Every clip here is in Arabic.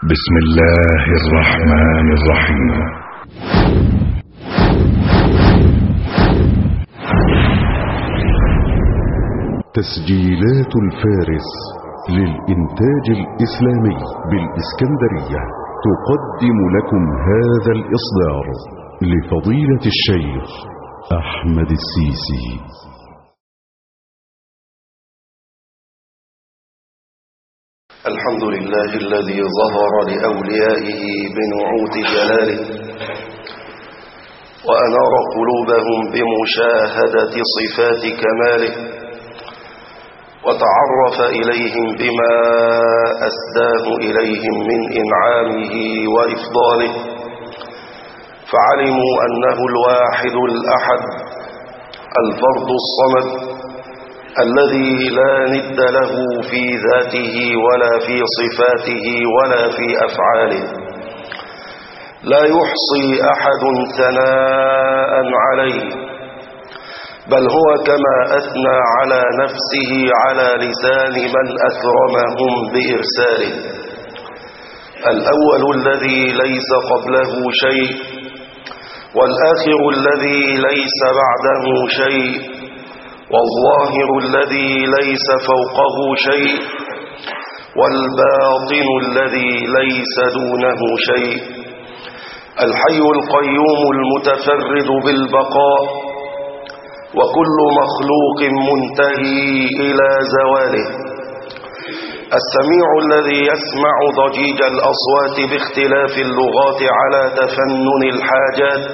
بسم الله الرحمن الرحيم. تسجيلات الفارس للإنتاج الإسلامي بالإسكندرية تقدم لكم هذا الإصدار لفضيلة الشيخ أحمد السيسي. الحمد لله الذي ظهر لأوليائه بنعوت جلاله وأنار قلوبهم بمشاهدة صفات كماله وتعرف إليهم بما أسداه إليهم من إنعامه وإفضاله، فعلموا أنه الواحد الأحد الفرد الصمد الذي لا ند له في ذاته ولا في صفاته ولا في أفعاله، لا يحصي أحد ثناء عليه، بل هو كما أثنى على نفسه على لسان من أكرمهم بإرساله. الأول الذي ليس قبله شيء، والآخر الذي ليس بعده شيء، والظاهر الذي ليس فوقه شيء، والباطن الذي ليس دونه شيء، الحي القيوم المتفرد بالبقاء، وكل مخلوق منتهي إلى زواله، السميع الذي يسمع ضجيج الأصوات باختلاف اللغات على تفنن الحاجات،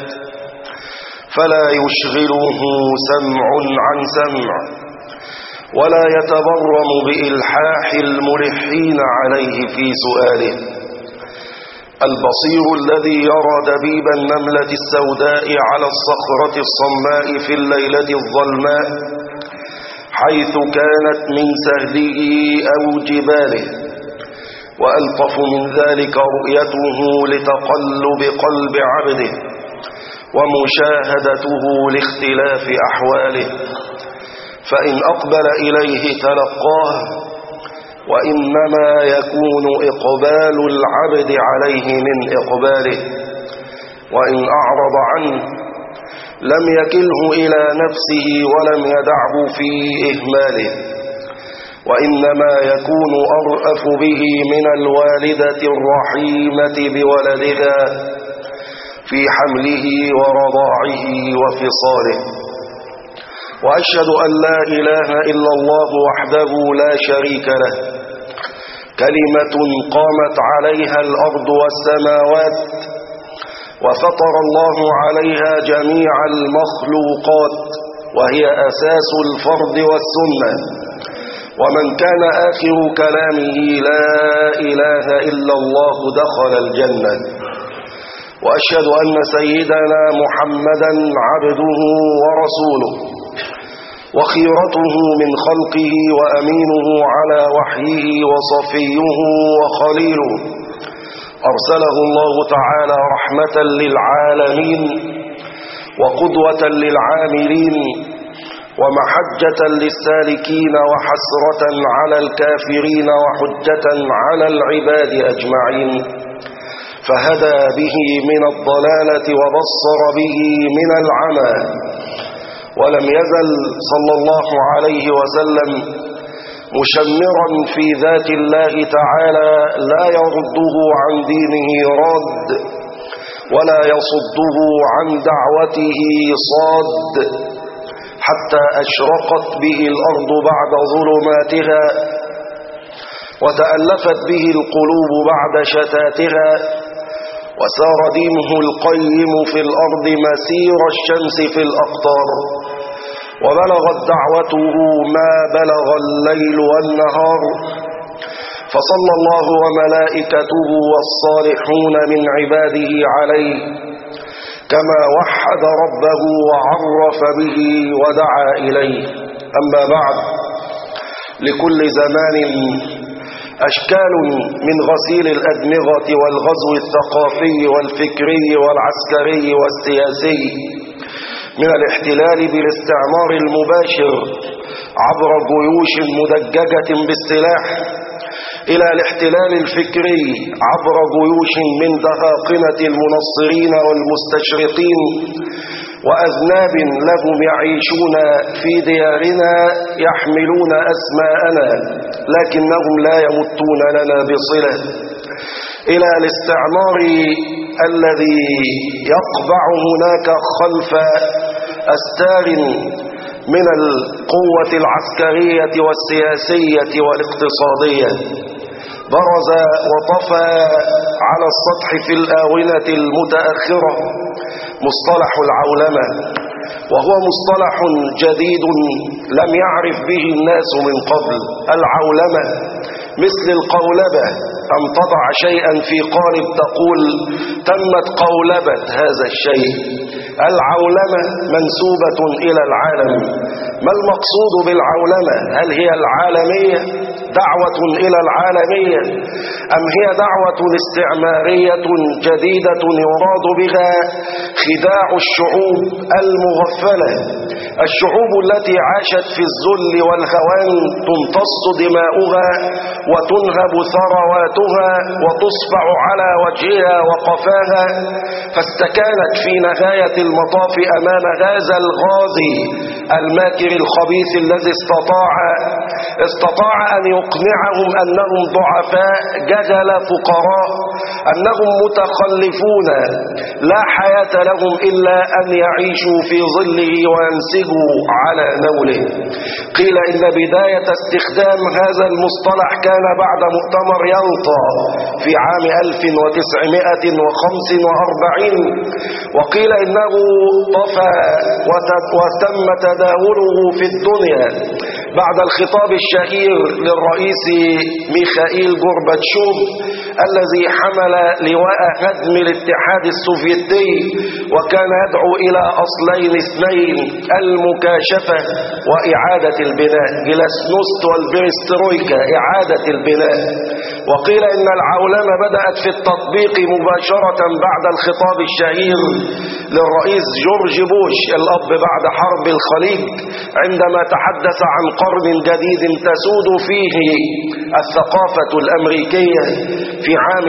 فلا يشغله سمع عن سمع، ولا يتبرم بإلحاح الملحين عليه في سؤاله، البصير الذي يرى دبيب النملة السوداء على الصخرة الصماء في الليلة الظلماء حيث كانت من سهله أو جباله، وألطف من ذلك رؤيته لتقلب قلب عبده ومشاهدته لاختلاف أحواله، فإن أقبل إليه تلقاه، وإنما يكون إقبال العبد عليه من إقباله، وإن أعرض عنه لم يكله إلى نفسه ولم يدعه في إهماله، وإنما يكون أرأف به من الوالدة الرحيمة بولدها في حمله ورضاعه وفصاله. وأشهد أن لا إله إلا الله وحده لا شريك له، كلمة قامت عليها الأرض والسماوات، وفطر الله عليها جميع المخلوقات، وهي أساس الفرض والسنة، ومن كان آخر كلامه لا إله إلا الله دخل الجنة. وأشهد أن سيدنا محمدا عبده ورسوله وخيرته من خلقه وأمينه على وحيه وصفيه وخليله، أرسله الله تعالى رحمة للعالمين وقدوة للعاملين ومحجة للسالكين وحسرة على الكافرين وحجة على العباد أجمعين، فهدى به من الضلالة وبصر به من العمى، ولم يزل صلى الله عليه وسلم مشمرا في ذات الله تعالى لا يرده عن دينه راد، ولا يصده عن دعوته صاد، حتى أشرقت به الأرض بعد ظلماتها، وتألفت به القلوب بعد شتاتها، وسار دينه القيم في الأرض مسير الشمس في الأقطار، وبلغت دعوته ما بلغ الليل والنهار، فصلى الله وملائكته والصالحون من عباده عليه، كما وحد ربه وعرف به ودعا إليه. أما بعد، لكل زمان أشكال من غسيل الأدمغة والغزو الثقافي والفكري والعسكري والسياسي، من الاحتلال بالاستعمار المباشر عبر جيوش مدججة بالسلاح، إلى الاحتلال الفكري عبر جيوش من دهاقنة المنصرين والمستشرقين وأذناب لهم يعيشون في ديارنا يحملون أسماءنا لكنهم لا يمتون لنا بصلة، إلى الاستعمار الذي يقبع هناك خلف أستار من القوة العسكرية والسياسية والاقتصادية. برز وطفى على السطح في الآونة المتأخرة مصطلح العولمة، وهو مصطلح جديد لم يعرف به الناس من قبل. العولمة مثل القولبة، أن تضع شيئا في قالب تقول تمت قولبة هذا الشيء. العولمة منسوبة إلى العالم. ما المقصود بالعولمة؟ هل هي العالمية، دعوة إلى العالمية، أم هي دعوة استعمارية جديدة يراد بها خداع الشعوب المغفلة، الشعوب التي عاشت في الذل والهوان، تمتص دماؤها وتنهب ثرواتها وتصفع على وجهها وقفاها، فاستكانت في نهاية المطاف أمام هذا الغازي الماكر الخبيث الذي استطاع أن يقنعهم أنهم ضعفاء جهل فقراء، أنهم متخلفون لا حياة لهم إلا أن يعيشوا في ظله وينسجوا على نوله. قيل إن بداية استخدام هذا المصطلح كان بعد مؤتمر يلطا في عام 1945، وقيل إنه طفى وتم تداوله في الدنيا بعد الخطاب الشهير للرئيس ميخائيل غورباتشوف الذي حمل لواء هدم الاتحاد السوفيتي، وكان يدعو إلى أصلين اثنين: المكاشفة وإعادة البناء، جلاسنوست والبريسترويكا، إعادة البناء. وقيل إن العولمة بدأت في التطبيق مباشرة بعد الخطاب الشهير للرئيس جورج بوش الأب بعد حرب الخليج، عندما تحدث عن قرن جديد تسود فيه الثقافة الأمريكية في عام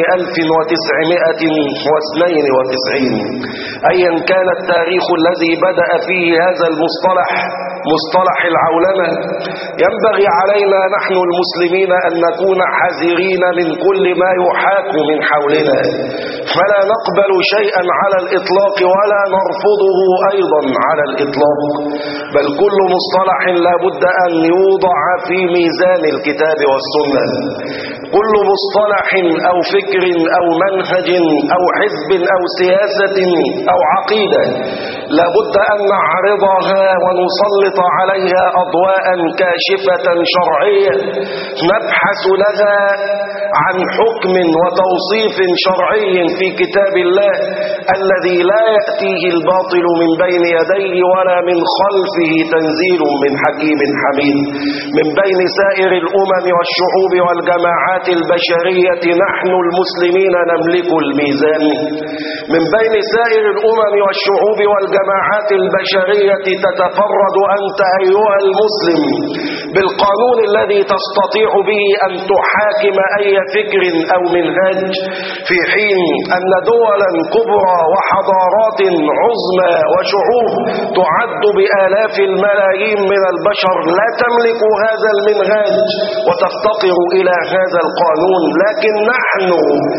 1992. أيا كان التاريخ الذي بدأ فيه هذا المصطلح، مصطلح العولمة، ينبغي علينا نحن المسلمين أن نكون حذرين من كل ما يحاك من حولنا، فلا نقبل شيئا على الإطلاق ولا نرفضه أيضا على الإطلاق، بل كل مصطلح لا بد أن يوضع في ميزان الكتاب والسنة. كل مصطلح أو فكر أو منهج أو حزب أو سياسة أو عقيدة لا بد أن نعرضها ونسلط عليها أضواء كاشفة شرعية، نبحث لها عن حكم وتوصيف شرعي في كتاب الله الذي لا يأتيه الباطل من بين يديه ولا من خلفه، تنزيل من حكيم حميد. من بين سائر الأمم والشعوب والجماعات البشرية نحن المسلمين نملك الميزان. من بين سائر الأمم والشعوب والجماعات البشرية تتفرد أنت أيها المسلم بالقانون الذي تستطيع به أن تحاكم أي فكر أو منهج، في حين أن دولا كبرى وحضارات عظمى وشعوب تعد بآلاف الملايين من البشر لا تملك هذا المنهاج وتفتقر إلى هذا القانون. لكن نحن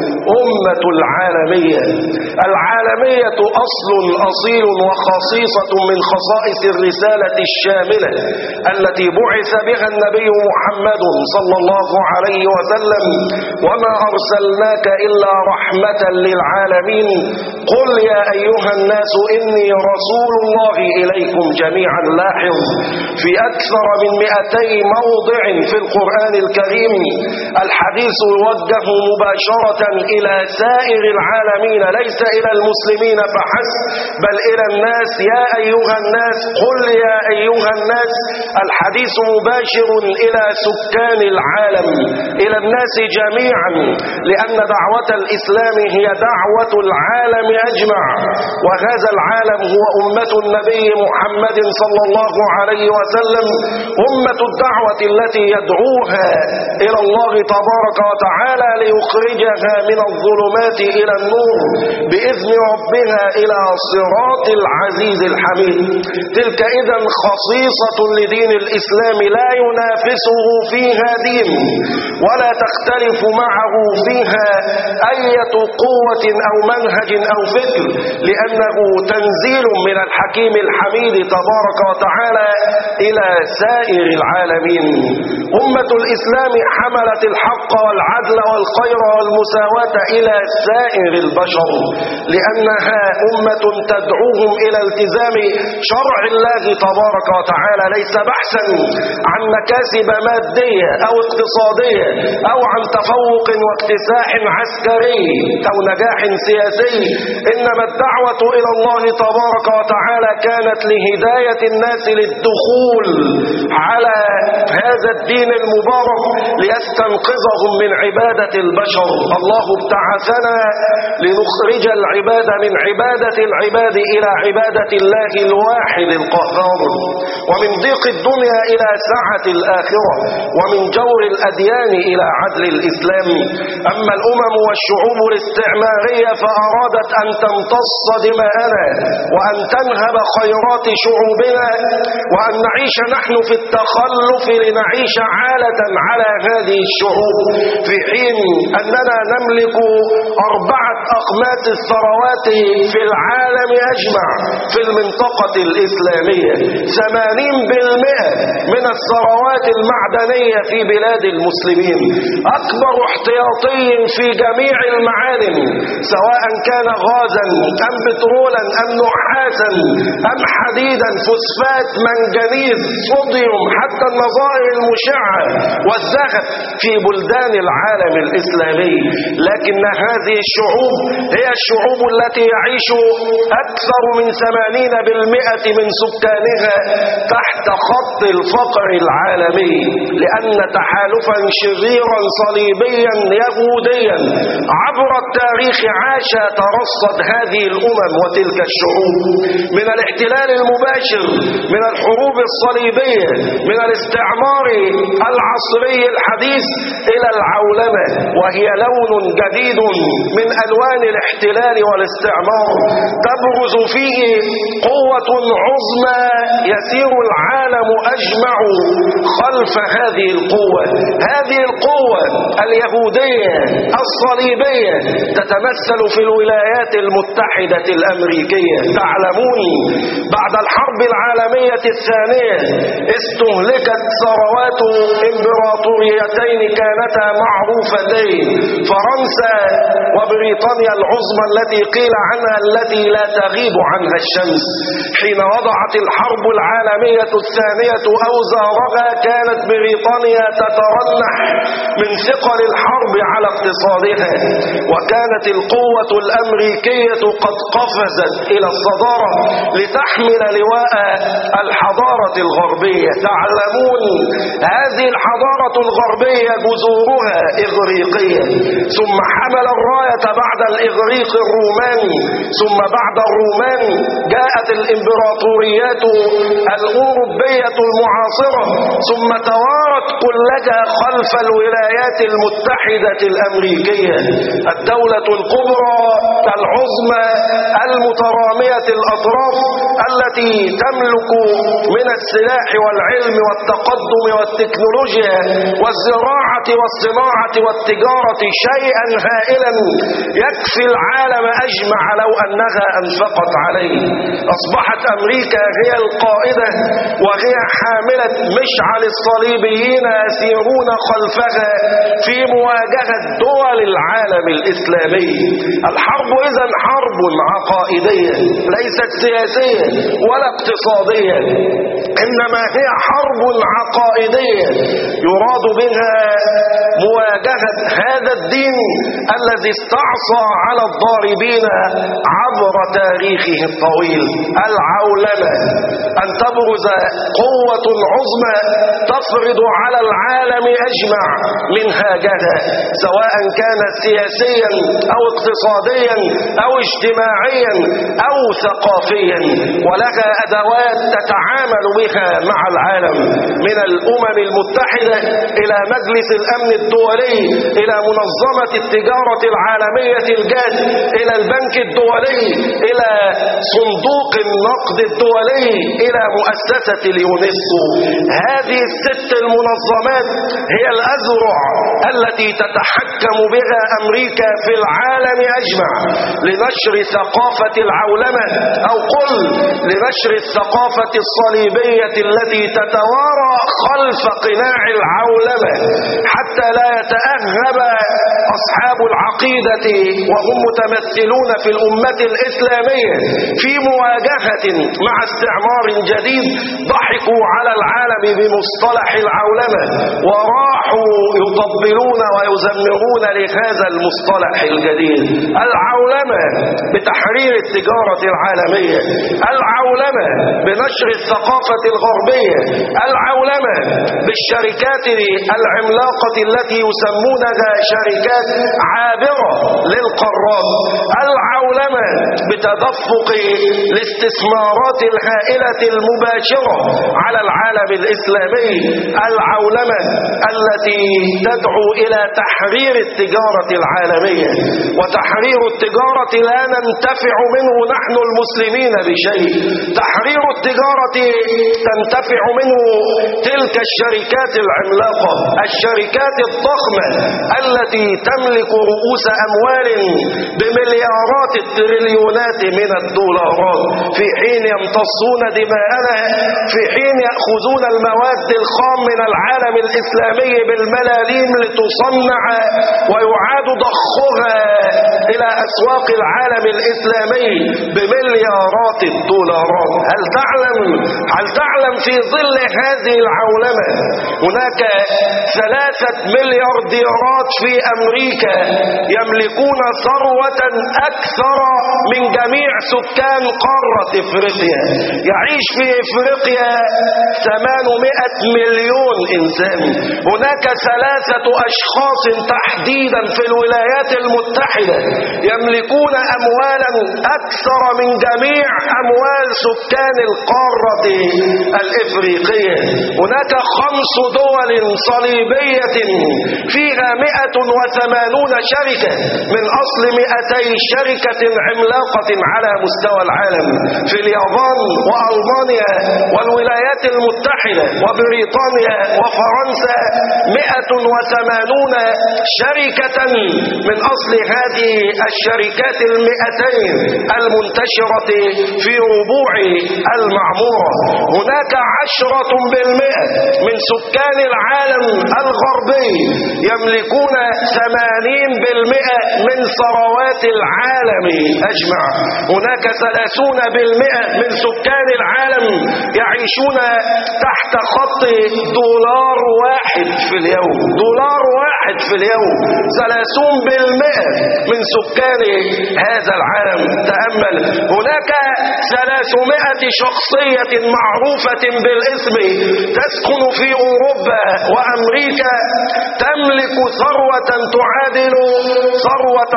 أمة العالمية. العالمية أصل أصيل وخصيصة من خصائص الرسالة الشاملة التي بعث بها النبي محمد صلى الله عليه وسلم: وما أرسلناك إلا رحمة للعالمين، قل يا أيها الناس إني رسول الله إليكم جميعا. لاحظ في أكثر من 200 موضع في القرآن الكريم الحديث يوجه مباشرة إلى سائر العالمين، ليس إلى المسلمين فحسب بل إلى الناس. يا أيها الناس، قل يا أيها الناس. الحديث مباشرة مباشر إلى سكان العالم، إلى الناس جميعا، لأن دعوة الإسلام هي دعوة العالم أجمع، وهذا العالم هو أمة النبي محمد صلى الله عليه وسلم، أمة الدعوة التي يدعوها إلى الله تبارك وتعالى ليخرجها من الظلمات إلى النور بإذن ربها إلى صراط العزيز الحميد. تلك إذن خصيصة لدين الإسلام لا ينافسه فيها دين ولا تختلف معه فيها أية قوة أو منهج أو فكر، لأنه تنزيل من الحكيم الحميد تبارك وتعالى إلى سائر العالمين. أمة الإسلام حملت الحق والعدل والخير والمساواة إلى سائر البشر، لأنها أمة تدعوهم إلى التزام شرع الله تبارك وتعالى، ليس بحثا عن مكاسب مادية أو اقتصادية أو عن تفوق واكتساح عسكري أو نجاح سياسي، إنما الدعوة إلى الله تبارك وتعالى كانت لهداية الناس للدخول على هذا الدين المبارك ليستنقذهم من عبادة البشر. الله ابتعثنا لنخرج العباد من عبادة العباد إلى عبادة الله الواحد القهار، ومن ضيق الدنيا إلى سعة الآخرة، ومن جور الأديان إلى عدل الإسلام. أما الأمم والشعوب الاستعمارية فأرادت أن تمتص دماءنا وأن تنهب خيرات شعوبنا وأن نعيش نحن في التخلف لنعيش عالة على هذه الشعوب، في حين أننا نملك 4 أقمات الثروات في العالم أجمع في المنطقة الإسلامية، 80% من الثروات المعدنية في بلاد المسلمين، أكبر احتياطي في جميع المعادن سواء كان غازا أم بترولا أم نحاسا أم حديدا، فوسفات، منجنيز، صوديوم، حتى النظائر المشعة والذهب في بلدان العالم الإسلامي. لكن هذه الشعوب هي الشعوب التي يعيش أكثر من 80% من سكانها تحت خط الفقر العالمي، لأن تحالفا شريرا صليبيا يهوديا عبر التاريخ عاش ترصد هذه الأمم وتلك الشعوب، من الاحتلال المباشر، من الحروب الصليبية، من الاستعمار العصري الحديث إلى العولمة، وهي لون جديد من ألوان الاحتلال والاستعمار تبرز فيه قوة عظمى يسير العالم أجمع خلف هذه القوة. هذه القوة اليهودية الصليبية تتمثل في الولايات المتحدة الأمريكية. تعلمون بعد الحرب العالمية الثانية استهلكت ثروات إمبراطوريتين كانتا معروفتين، فرنسا وبريطانيا العظمى التي قيل عنها التي لا تغيب عنها الشمس. حين وضعت الحرب العالمية الثانية أوزارها كانت بريطانيا تترنح من ثقل الحرب على اقتصادها، وكانت القوة الأمريكية قد قفزت إلى الصدارة لتحمل لواء الحضارة الغربية. تعلمون هذه الحضارة الغربية جذورها إغريقية، ثم حمل الراية بعد الإغريق الروماني، ثم بعد الرومان جاءت الإمبراطوريات الأوروبية المعاصرة، ثم توارت كلها خلف الولايات المتحدة الأمريكية، الدولة الكبرى العظمى المترامية الأطراف التي تملك من السلاح والعلم والتقدم والتكنولوجيا والزراعة والصناعة والتجارة شيئا هائلا يكفي العالم أجمع لو أنها أنفقت عليه. أصبحت أمريكا هي القائدة وهي حاملة مشعل الصليبيين يسيرون خلفها في مواجهة دول العالم الإسلامي. الحرب إذن حرب عقائدية ليست سياسية ولا اقتصادية، إنما هي حرب عقائدية يراد بها مواجهة هذا الدين الذي استعصى على الضاربين عبر تاريخه الطويل. العولمة أن تبرز قوة عظمى تفرض على العالم أجمع منهاجها، سواء كان سياسيا أو اقتصاديا أو اجتماعيا أو ثقافيا، ولها أدوات تتعامل بها مع العالم، من الأمم المتحدة إلى مجلس الأمن الدولي إلى منظمة التجارة العالمية الجاد إلى البنك الدولي إلى صندوق النقد الدولي إلى مؤسسة اليونسكو. هذه الست المنظمات هي الأذرع التي تتحكم بها أمريكا في العالم أجمع لنشر ثقافة العولمة، أو قل لنشر الثقافة الصليبية التي تتوارى خلف قناع العولمة، حتى لا يتأهب أصحاب العقيدة وهم متمثلون في الأمة الإسلامية في مواجهة مع استعمار جديد. ضحكوا على العالم بمصطلح العولمة وراحوا يطبلون ويزمرون لهذا المصطلح الجديد. العولمة بتحرير التجارة العالمية، العولمة بنشر الثقافة الغربية، العولمة بالشركات العملاقة التي يسمونها شركات عابرة للقارات، العولمة بتدفق الاستثمارات الهائلة المباشرة على العالم الإسلامي، العولمة التي تدعو إلى تحرير التجارة العالمية. وتحرير التجارة لا ننتفع منه نحن المسلمين بشيء، تحرير التجارة تنتفع منه تلك الشركات العملاقة، الشركات الضخمة التي تملك رؤوس أموال بمليارات التريليونات من الدولارات، في حين يمتصون دماءنا، في حين يأخذون المواد الخام من العالم الإسلامي بالملاليم لتصنع ويعاد ضخها إلى أسواق العالم الإسلامي بمليارات الدولارات. هل تعلم في ظل هذه العولمة هناك 3 مليارديرات في أمريكا يملكون ثروة أكثر من جميع سكان قارة إفريقيا. يعيش في إفريقيا 800 مليون إنسان. هناك 3 أشخاص تحديدا في الولايات المتحدة يملكون أموالا أكثر من جميع أموال سكان القارة الإفريقية. هناك 5 دول صليبية فيها 180 شركة من أصل 200 شركة عملاقة على مستوى العالم، في اليابان وألمانيا والولايات المتحدة وبريطانيا وفرنسا 180 شركة من أصل هذه الشركات 200 المنتشرة في ربوع المعمورة. هناك 10% من سكان العالم الغربي يملكون 80% من ثروات العالم أجمع. هناك 30% من سكان العالم يعيشون تحت خط دولار واحد في اليوم، دولار واحد في اليوم. 30% من سكان هذا العالم. تأمل، هناك 300 شخصية معروفة بالاسم تسكن في أوروبا وأمريكا تملك ثروة تعادل ثروة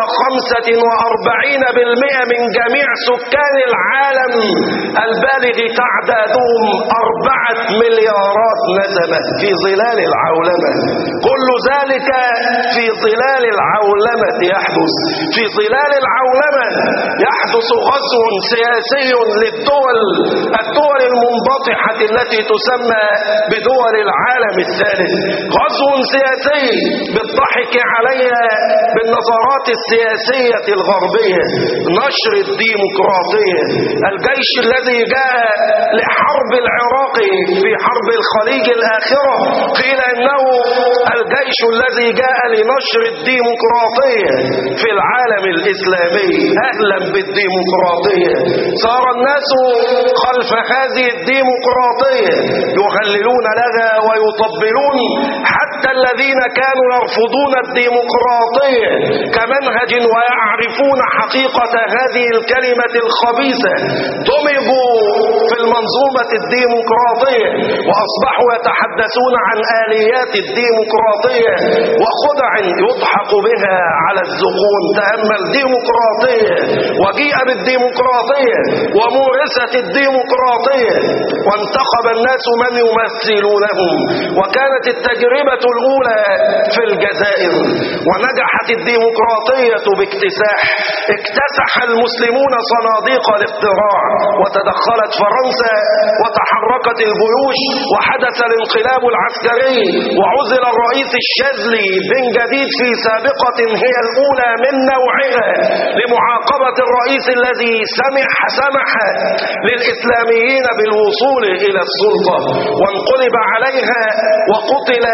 45% من جميع سكان العالم البالغ تعدادهم 4 مليارات نسمة في ظلال العولمة. كل ذلك في ظلال العولمة يحدث. في ظلال العولمة يحدث غزو سياسي الدول المنبطحة التي تسمى بدول العالم الثالث. غزو سياسي بالضحك عليها بالنظرات السياسية الغربية، نشر الديمقراطية. الجيش الذي جاء لحرب العراق في حرب الخليج الآخرة قيل إنه الجيش الذي جاء لنشر الديمقراطية في العالم الإسلامي. أهلا بالديمقراطية. صار الناس خلف هذه الديمقراطية يهللون لها ويطبلون، حتى الذين كانوا يرفضون الديمقراطية كمنهج ويعرفون حقيقة هذه الكلمة الخبيثة دمجوا في المنظومة الديمقراطية وأصبحوا يتحدثون عن آليات الديمقراطية وخدع يضحك بها على الزقون. تأمل ديمقراطية، وجيء بالديمقراطية ومورست الديمقراطية وانتخب الناس من يمثلونهم، وكانت التجربة الأولى في الجزائر ونجحت الديمقراطية باكتساح. اكتسح المسلمون صناديق الاقتراع وتدخلت فرنسا وتحركت الجيوش وحدث الانقلاب العسكري وعزل الرئيس الشاذلي من جديد في سابقة هي الأولى من نوعها لمعاقبة الرئيس الذي سمح للإسلاميين بالوصول إلى السلطة، وانقلب عليها وقتل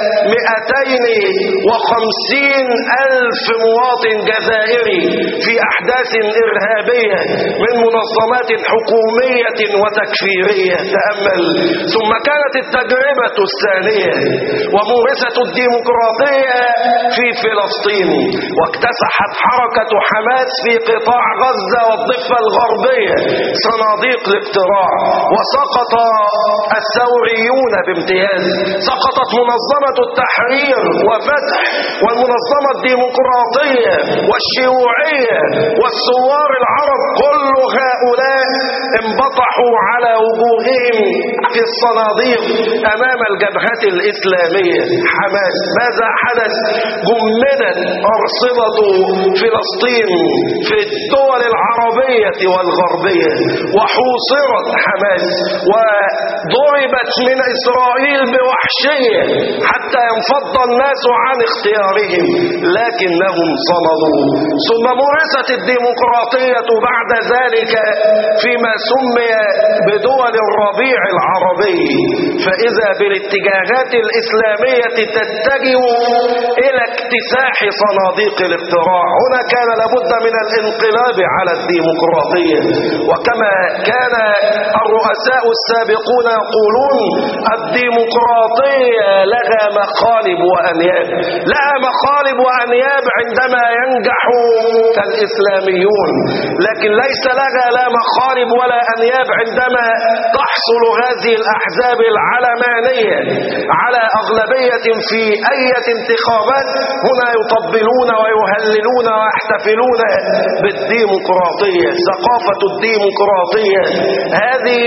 250,000 مواطن جزائري في أحداث إرهابية من منظمات حكومية وتكفيرية. تأمل. ثم كانت التجربة الثانية ومورست الديمقراطية في فلسطين، واكتسحت حركة حماس في قطاع غزة والضفة الغربية صناديق الاقتراع، وسقط الثوريون بامتياز. سقطت منظمة التحرير وفتح والمنظمة الديمقراطية والشيوعية والثوار العرب، كل هؤلاء انبطحوا على وجوههم في الصناديق أمام الجبهة الإسلامية. حماس ماذا حدث؟ جمدت أرصدة فلسطين في الدول العربية والغربية وحوصرت حماس وضربت من إسرائيل بوحشية حتى ينفض الناس عن اختيارهم، لكنهم صمدوا. ثم مورست الديمقراطية بعد ذلك فيما سمي بدول الربيع العربي، فإذا بالاتجاهات الإسلامية تتجه إلى اكتساح صناديق الاقتراع. هنا كان لابد من الانقلاب على الديمقراطية، وكما كان الرؤساء السابقون يقولون الديمقراطية لها مخالب وأنياب، لها مخالب وأنياب عندما ينجح الإسلاميون، لكن ليس لها لا مخالب ولا أنياب عندما تحصل هذه الأحزاب العلمانية على أغلبية في أي انتخابات. هنا يطبلون ويهللون ويحتفلون بالديمقراطية. ثقافة الديمقراطية هذه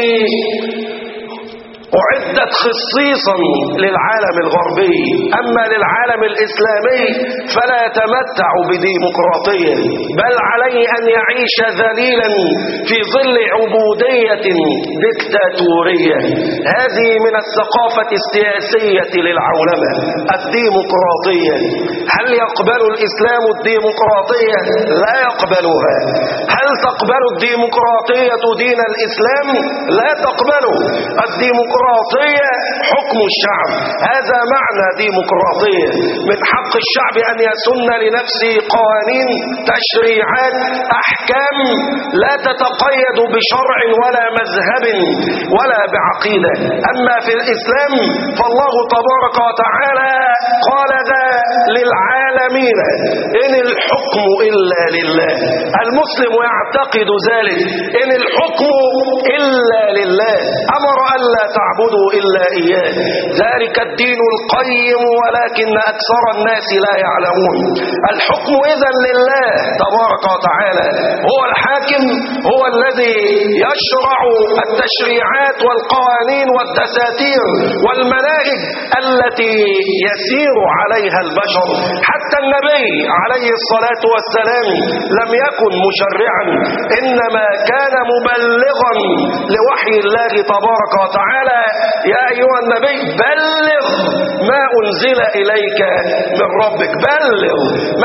أعدت خصيصا للعالم الغربي، أما للعالم الإسلامي فلا يتمتع بديمقراطية، بل عليه أن يعيش ذليلا في ظل عبودية ديكتاتورية. هذه من الثقافة السياسية للعولمة الديمقراطية. هل يقبل الإسلام الديمقراطية؟ لا يقبلها. هل تقبل الديمقراطية دين الإسلام؟ لا تقبله. الديمقراطية حكم الشعب، هذا معنى ديمقراطية. من حق الشعب أن يسن لنفسه قوانين، تشريعات، أحكام لا تتقيد بشرع ولا مذهب ولا بعقيدة. أما في الإسلام فالله تبارك وتعالى قال ذا للعالمين إن الحكم إلا لله. المسلم يعتقد ذلك، إن الحكم إلا لله، أمر ألا تعبدوا إلا إياه، ذلك الدين القيم ولكن أكثر الناس لا يعلمون. الحكم إذن لله تبارك وتعالى، هو الحاكم، هو الذي يشرع التشريعات والقوانين والدساتير والمناهج التي يسير عليها البشر. حتى النبي عليه الصلاة والسلام لم يكن مشرعا، إنما كان مبلغا لوحي الله تبارك وتعالى. يا أيها النبي بلغ ما أنزل إليك من ربك، بلغ.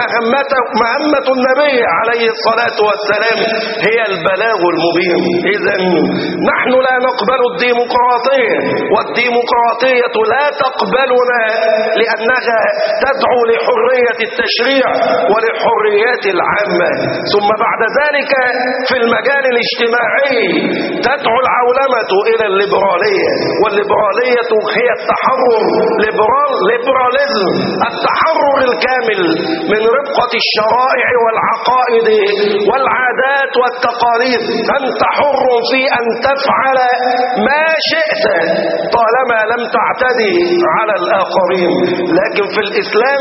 مهمة النبي عليه الصلاة والسلام هي البلاغ المبين. إذن نحن لا نقبل الديمقراطية، والديمقراطية لا تقبلنا لأنها تدعو لحرية التشريع وللحريات العامة. ثم بعد ذلك في المجال الاجتماعي تدعو العولمة إلى الليبرالية، والليبرالية هي التحرر، ليبراليزم، التحرر الكامل من ربقة الشرائع والعقائد والعادات والتقاليد. أنت حر في أن تفعل ما شئت طالما لم تعتدي على الآخرين. لكن في الإسلام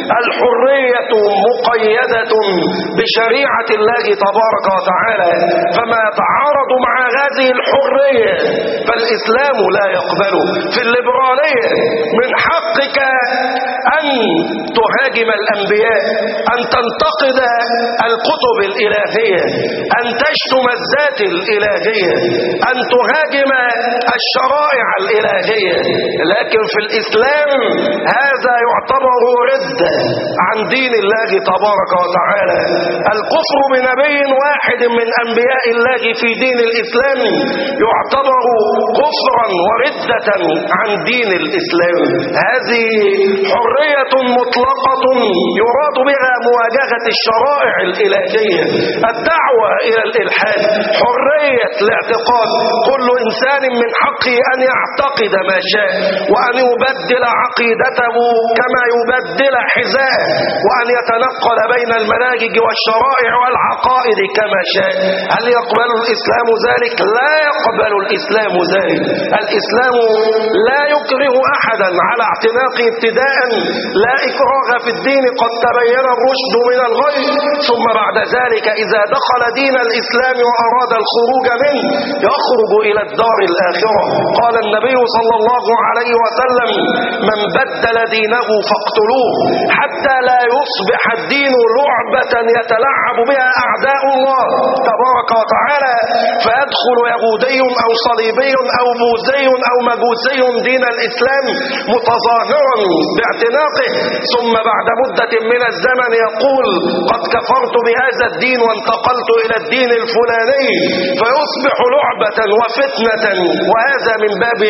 الحرية مقيدة بشريعة الله تبارك وتعالى، فما يتعارض مع هذه الحرية فالإسلام لا يقبله. في الليبرالية من حقك أن تهاجم الأنبياء، أن تنتقد الكتب الإلهية، أن تشتم الذات الإلهية، أن تهاجم الشرائع الإلهية. لكن في الإسلام هذا يعتبر ردة عن دين الله تبارك وتعالى. الكفر بنبي واحد من أنبياء الله في دين الإسلام يعتبر كفرا وردة عن دين الإسلام. هذه حرية مطلقة يراد بها مواجهة الشرائع الإلهية. الدعوة إلى الإلحاد، حرية الاعتقاد، كل إنسان من حقه أن يعتقد ما شاء، وأن يبدل عقيدته كما يبدل حذاءه، وأن يتنقل بين المناهج والشرائع والعقائد كما شاء. هل يقبل الإسلام ذلك؟ لا يقبل الإسلام ذلك. الإسلام لا يكره أحدا على اعتناق ابتداء، لا إكراه في الدين، قد تبين الرشد من الغي. ثم بعد ذلك إذا دخل دين الإسلام وأراد الخروج منه يخرج إلى الدار الآخرة. قال النبي صلى الله عليه وسلم: من بدل دينه فاقتلوه حتى لا يصبح الدين لعبة يتلعب بها أعداء الله تبارك وتعالى، فيدخل يهودي أو صليبي أو بوذي أو مجوسي دين الإسلام متظاهرا باعتناقه، ثم بعد مدة من الزمن يقول: قد كفرت بهذا الدين وانتقلت إلى الدين الفلاني، فيصبح لعبة وفتنة. وهذا من باب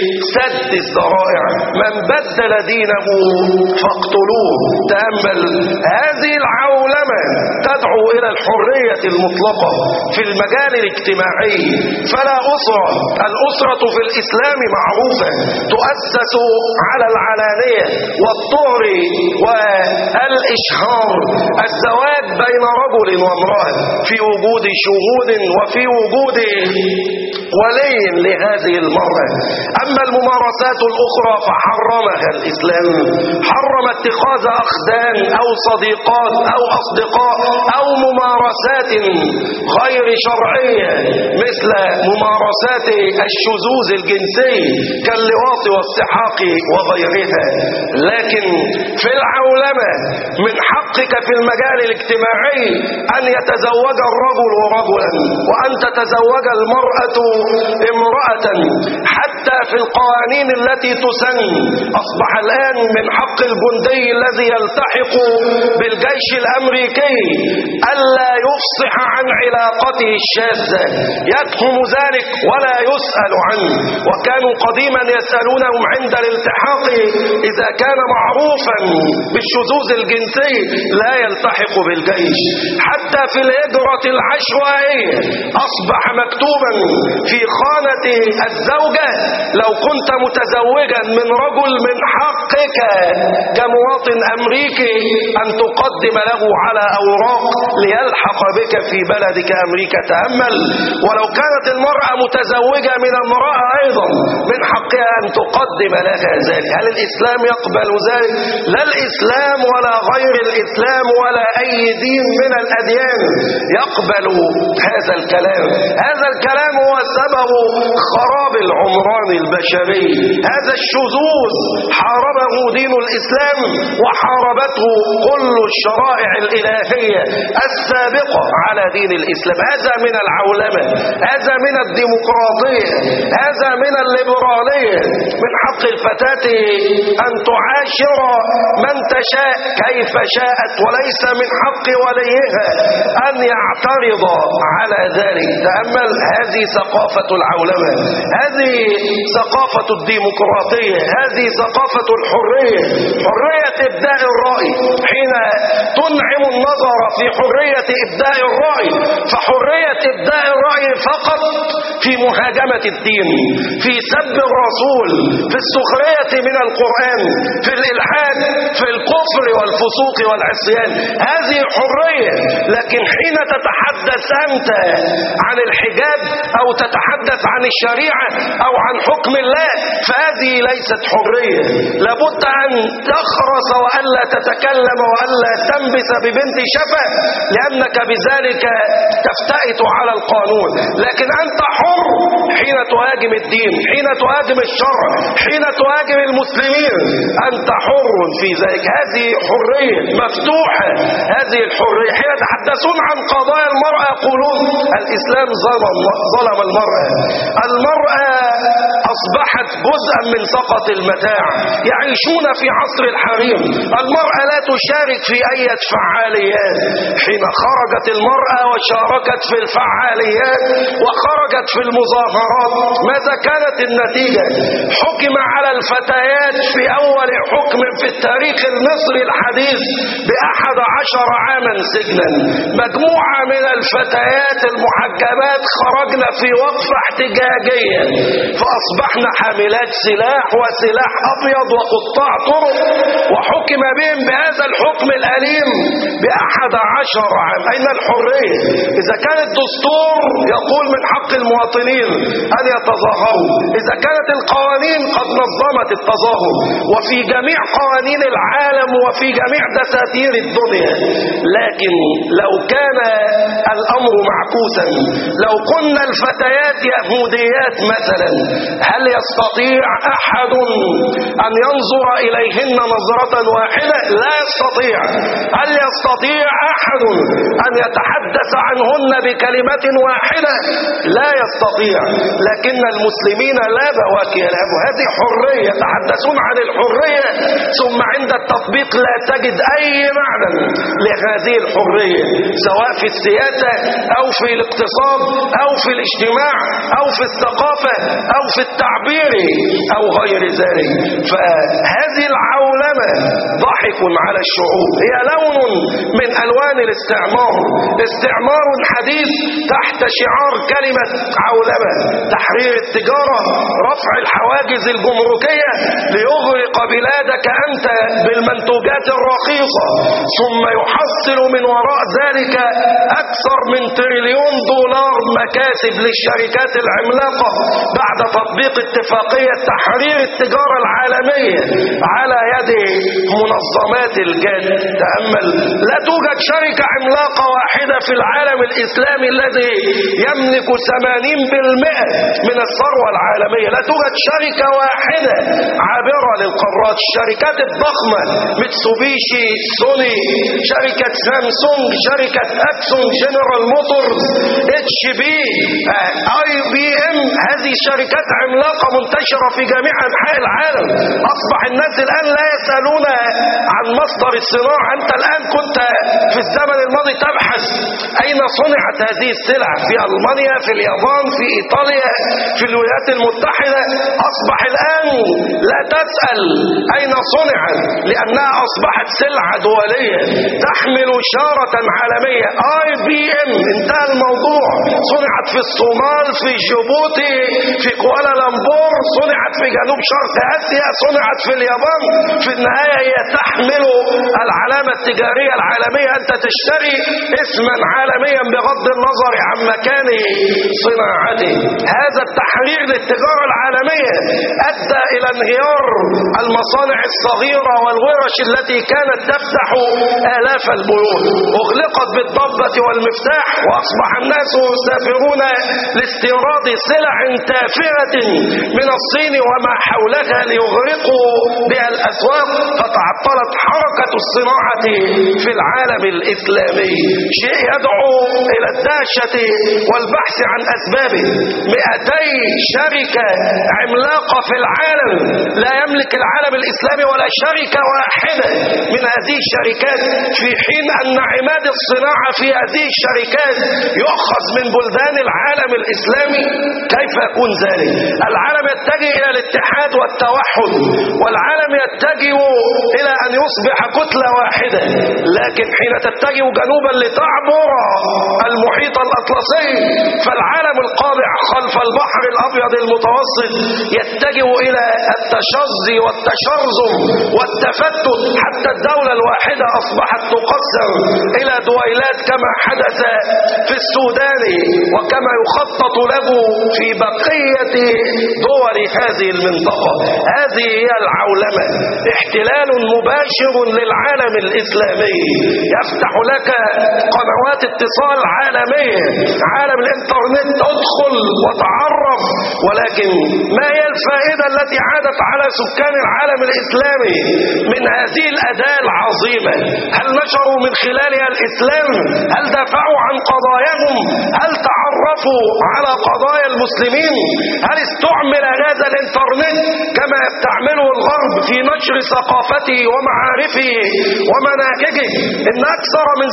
سد الذرائع. من بدل دينه فاقتلوه. تأمل، هذه العولمة تدعو إلى الحرية المطلقة في المجال الاجتماعي. فلا أسرة، الأسرة في الإسلام معروفة، تؤسس على العلانية والطهر والإشهار، الزواج بين رجل وامرأة في وجود شهود وفي وجود ولي لهذه المرأة. أما الممارسات الأخرى فحرمها الإسلام، حرم اتخاذ أخدان أو صديقات أو أصدقاء أو ممارسات غير شرعية مثل ممارسات الشذوذ الجنسي كاللواط والسحاق وغيرها. لكن في العولمة من حقك في المجال الاجتماعي أن يتزوج الرجل رجلا وأن تتزوج المرأة امرأة. حتى في القوانين التي تسن أصبح الآن من حق الجندي الذي يلتحق بالجيش الأمريكي ألا يفصح عن علاقته الشاذة، يتهم ذلك ولا يسأل عنه. وكانوا قديما يسألونهم عند الالتحاق إذا كان معروفا بالشذوذ الجنسي لا يلتحق بالجيش. حتى في الهجرة العشوائية أصبح مكتوبا في خانة الزوجة: لو كنت متزوجا من رجل من حقك كمواطن أمريكي أن تقدم له على أوراق ليلحق بك في بلدك أمريكا. تأمل، ولو كانت المرأة متزوجة من امرأة أيضا من حقها أن تقدم لها ذلك. هل الإسلام يقبل ذلك؟ لا الإسلام ولا غير الإسلام ولا أي دين من الأديان يقبل هذا الكلام. هذا الكلام هو سبب خراب العمران البشري. هذا الشذوذ حاربه دين الإسلام وحاربته كل الشرائع الإلهية السابقة على دين الإسلام. هذا من العولمة، هذا من الديمقراطية، هذا من الليبرالية. من حق الفتاة أن تعاشر من تشاء كيف شاءت، وليس من حق وليها أن يعترض على ذلك. تأمل، هذه ثقافة العولمة، هذه ثقافة الديمقراطية، هذه ثقافة الحرية، حرية إبداء الرأي. حين تنعم النظر في حرية إبداء الرأي، فحرية إبداء الرأي فقط في مهاجمة الدين، في سب الرسول، في السخرية من القرآن، في الإلحاد، في الكفر والفسوق والعصيان. هذه حرية. لكن حين تتحدث أنت عن الحجاب أو تتحدث عن الشريعة أو عن حكم الله، فهذه ليست حرية. لابد أن تخرس وألا تتكلم وألا تنبس ببنت شفة، لأنك بذلك تفتئت على القانون. لكن أنت حر حين تهاجم الدين، حين تهاجم الشرع، حين تهاجم المسلمين، أنت حر في ذلك. هذه حرية مفتوحة. هذه الحرية. حين يتحدثون عن قضايا المرأة يقولون الإسلام ظلم المرأة. المرأة أصبحت جزءا من سقط المتاع، يعيشون في عصر الحريم. المرأة لا تشارك في أي فعاليات. حين خرجت المرأة وشاركت في الفعاليات وخرجت في المظاهرات، ماذا كانت النتيجة؟ حكم على الفتيات في أول حكم في التاريخ المصري الحديث ب11 عاما سجنا. مجموعة من الفتيات المحجبات خرجنا في وقفة احتجاجية، فأصبحنا حاملات سلاح وسلاح أبيض وقطاع طرق، وحكم بهم بهذا الحكم الأليم ب11 عام. أين الحرية؟ إذا كان الدستور يقول من حق المواطنين أن يتظاهروا، إذا كانت القوانين قد نظمت التظاهر وفي جميع قوانين العالم وفي جميع دساتير الدنيا، لكن لو كان الأمر معكوسا، لو كنا الفتيات يهوديات مثلا، هل يستطيع أحد أن ينظر إليهن نظرة واحدة؟ لا يستطيع. هل يستطيع أحد أن يتحدث عنهن بكلمة واحدة؟ لا يستطيع. لكن المسلمين لا بواكي لهم. هذه حرية، يتحدثون عن الحرية ثم عند التطبيق لا تجد أي معنى لهذه الحرية، سواء في السياسة أو في الاقتصاد أو في الاجتماع أو في الثقافة أو في التعبير أو غير ذلك. فهذه العولمة ضحك على الشعوب، هي لون من ألوان الاستعمار، استعمار حديث تحت شعار كلمة عولمة: تحرير التجارة، رفع الحواجز الجمركية ليغرق بلادك أنت بالمنتوجات الرخيصة، ثم يحصل من وراء ذلك أكثر من $1 تريليون مكاسب للشركات العملاقة بعد تطبيق اتفاقية تحرير التجارة العالمية على يد منظمات الجاد. تأمل، لا توجد شركة عملاقة واحدة في العالم الإسلامي الذي يملك 80% من الثروة العالمية. لا توجد شركة واحدة عابرة للقارات. الشركات الضخمة ميتسوبيشي، سوني، شركة سامسونج، شركة أكسون، جنرال موتورز، HP، IBM، هذه شركات عملاقة منتشرة في جميع أنحاء العالم. أصبح الناس الآن لا يسألون عن مصدر الصناعة. أنت الآن كنت في الزمن الماضي تبحث أين صنعت هذه السلع، في ألمانيا، في اليابان، في إيطاليا، في الولايات المتحدة. أصبح الآن لا تسأل أين صنعت، لأنها أصبحت سلعة دولية تحمل شارة عالمية. IBM، انتهى الموضوع. صنعت في الصومال، في جيبوتي، في كوالالمبور، صنعت في جنوب شرق آسيا، صنعت في اليابان. في النهاية هي تحمل العلامة التجارية العالمية. أنت تشتري اسما عالميا بغض النظر عن مكان صناعته. هذا التحرير للتجارة العالمية أدى إلى انهيار المصانع الصغيرة والورش التي كانت تفتح آلاف البيوت، أغلقت بالضبة والمفتاح، وأصبح الناس يسافرون لاستيراد سلع تافهة من الصين وما حولها ليغرقوا بها الأسواق، فتعطلت حركة الصناعة في العالم الإسلامي. شيء يدعو إلى الدهشة والبحث عن أسبابه. 200 شركة عملاقة في العالم، لا يملك العالم الإسلامي ولا شركة واحدة من هذه الشركات، في حين أن عماد الصناعة في هذه الشركات يؤخذ من بلدان العالم الإسلامي. كيف يكون ذلك؟ العالم يتجه إلى الاتحاد والتوحد، والعالم يتجه إلى أن يصبح كتلة واحدة، لكن حين تتجه جنوبا لتعبر المحيط الأطلسي، فالعالم القابع خلف البحر الأبيض المتوسط يتجه إلى التشظي والتشرذم والتفتت، حتى الدولة الواحدة أصبحت تقسم إلى دويلات كما حدث في السودان، وكما يخطط له في بقية دول هذه المنطقة. هذه هي العولمة، احتلال مباشر للعالم الإسلامي. يفتح لك قنوات اتصال عالمية، عالم الإنترنت، ادخل وتعرف. ولكن ما هي الفائدة التي عادت على سكان العالم الإسلامي من هذه الأداة العظيمة؟ هل نشروا من خلالها الإسلام؟ هل دافعوا عن قضاياهم؟ هل تعرفوا على قضايا المسلمين؟ هل استعمل هذا الإنترنت كما يستعمله الغرب في نشر ثقافته ومعارفه ومناهجه؟ إن أكثر من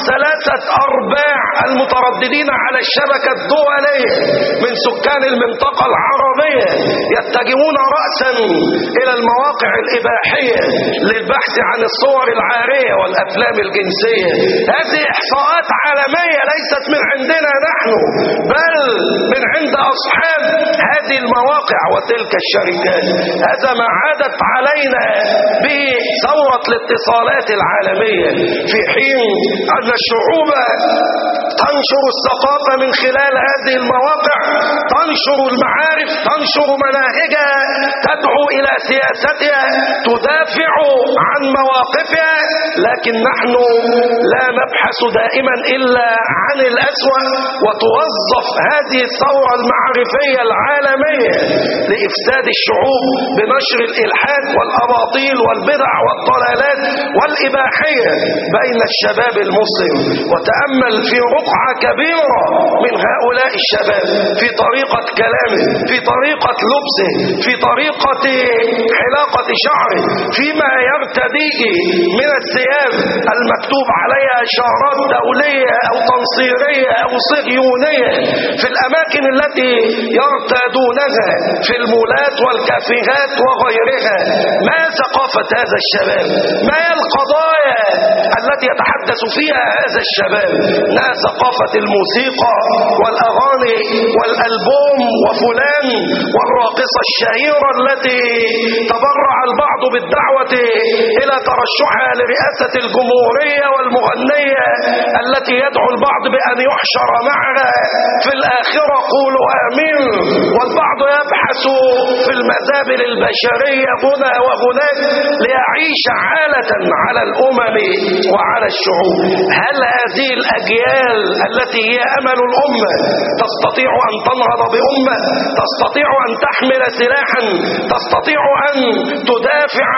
3/4 المترددين على الشبكة الدولية من سكان المنطقة العربية يتجهون رأسا إلى المواقع الإباحية للبحث عن الصور العارية والأفلام الجنسية. هذه إحصاءات عالمية ليست من عندنا نحن، بل من عند أصحاب هذه المواقع وتلك الشركات. هذا ما عادت علينا به ثورة الاتصالات العالمية، في حين أن الشعوب تنشر الثقافة من خلال هذه المواقع، تنشر المعارف، تنشر مناهجها، تدعو إلى سياستها، تدافع عن مواقفها. لكن نحن لا نبحث دائما إلا عن الأسوأ، وتوظف هذه الثورة المعرفية العالمية لإفساد الشعوب بنشر الإلحاد والأباطيل والبدع والضلالات والإباحية بين الشباب المسلم. وتأمل في رقعة كبيرة من هؤلاء الشباب في طريقة كلامه، في طريقة لبسه، في طريقة حلاقة شعره، فيما يرتديه من الثياب المكتوب عليها إشارات دولية أو تنصيرية أو صهيونية، في الأماكن التي يرتادونها في المولات والكافيهات وغيرها. ما ثقافة هذا الشباب؟ ما هي القضايا التي يتحدث فيها هذا الشباب؟ لا ثقافة الموسيقى والأغاني والألبوم وفلان والراقصة الشهيرة التي تبرع البعض بالدعوة إلى ترشحها لرئاسة الجمهورية، والمغنية التي يدعو البعض بأن يحشر معها في الآخرة قولوا آمين، والبعض يبحث في المزابل البشرية هنا وهناك ليعيش عالة على الأمم وعلى الشعوب. هل هذه الأجيال التي هي أمل الأمة تستطيع أن تنهض بأمة؟ تستطيع أن تحمل سلاحا؟ تستطيع أن تدافع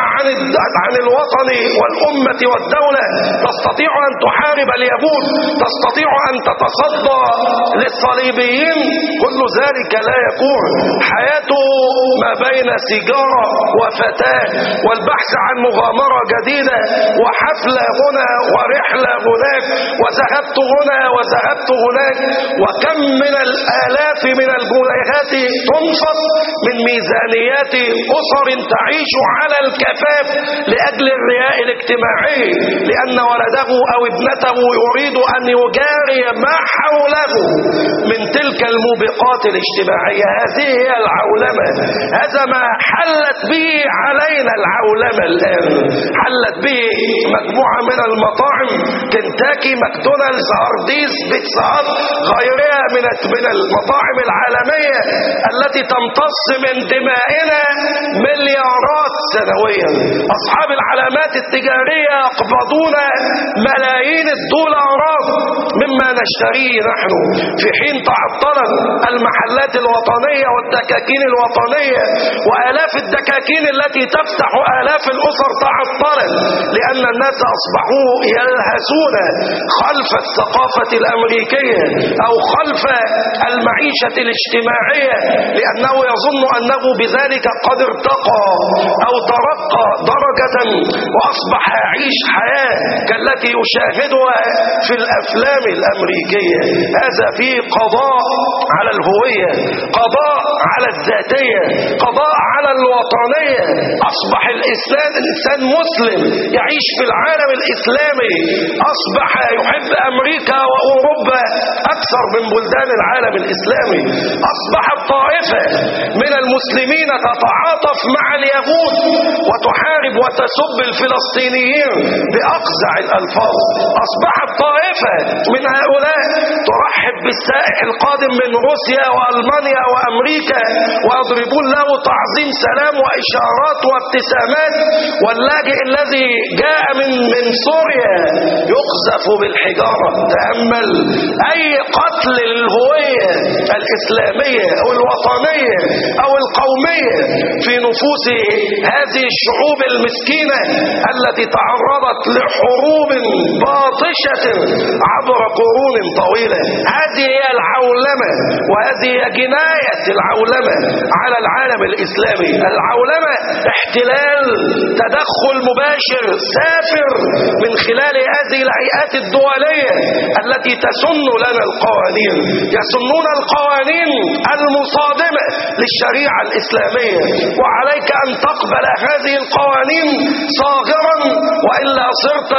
عن الوطن والأمة والدولة؟ تستطيع أن تحارب اليهود؟ تستطيع أن تتصدى للصليبيين؟ كل ذلك لا يكون. حياته ما بين سيجارة وفتاة والبحث عن مغامرة جديدة وحفلة هنا ورحلة هناك وذهبت هنا وذهبت هناك. وكم من الآلاف من الجنيهات تنفق من ميزانيات أسر تعيش على الكفاف لأجل الرياء الاجتماعي، لأن ولده أو ابنته يريد أن يجاري ويلغي ما حوله من تلك الموبقات الاجتماعية. هذه هي العولمة. هذا ما حلت به علينا العولمة الآن. حلت به مجموعة من المطاعم، كنتاكي، ماكدونالدز، هارديز، بيتزا هات، غيرها من المطاعم العالمية التي تمتص من دمائنا مليارات سنويا. أصحاب العلامات التجارية يقبضون ملايين الدولارات مما نشتريه نحن، في حين تعطلت المحلات الوطنية والدكاكين الوطنية، وآلاف الدكاكين التي تفتح آلاف الأسر تعطلت، لأن الناس أصبحوا يلهثون خلف الثقافة الأمريكية أو خلف المعيشة الاجتماعية، لأنه يظن أنه بذلك قد ارتقى أو ترقى درجة وأصبح يعيش حياة كالتي يشاهدها في الأفلام الأمريكية. هذا فيه قضاء على الهوية، قضاء على الذاتية، قضاء على الوطنية. أصبح الإنسان مسلم يعيش في العالم الإسلامي، أصبح يحب أمريكا وأوروبا أكثر من بلدان العالم الإسلامي. أصبحت طائفة من المسلمين تتعاطف مع اليهود وتحارب وتسب الفلسطينيين بأقزع الألفاظ. أصبحت طائفة من هؤلاء ترحب بالسائح القادم من روسيا وألمانيا وأمريكا ويضربون له تعظيم سلام وإشارات وابتسامات، واللاجئ الذي جاء من سوريا يقذف بالحجارة. تأمل أي قتل للهوية الإسلامية أو الوطنية أو القومية في نفوس هذه الشعوب المسكينة التي تعرضت لحروب باطشة عبر قرون طويلة. هذه هي العولمة، وهذه هي جناية العولمة على العالم الإسلامي. العولمة احتلال، تدخل مباشر سافر من خلال هذه الهيئات الدولية التي تسن لنا القوانين. يسنون القوانين المصادمة للشريعة الإسلامية، وعليك أن تقبل هذه القوانين صاغرا، وإلا صرت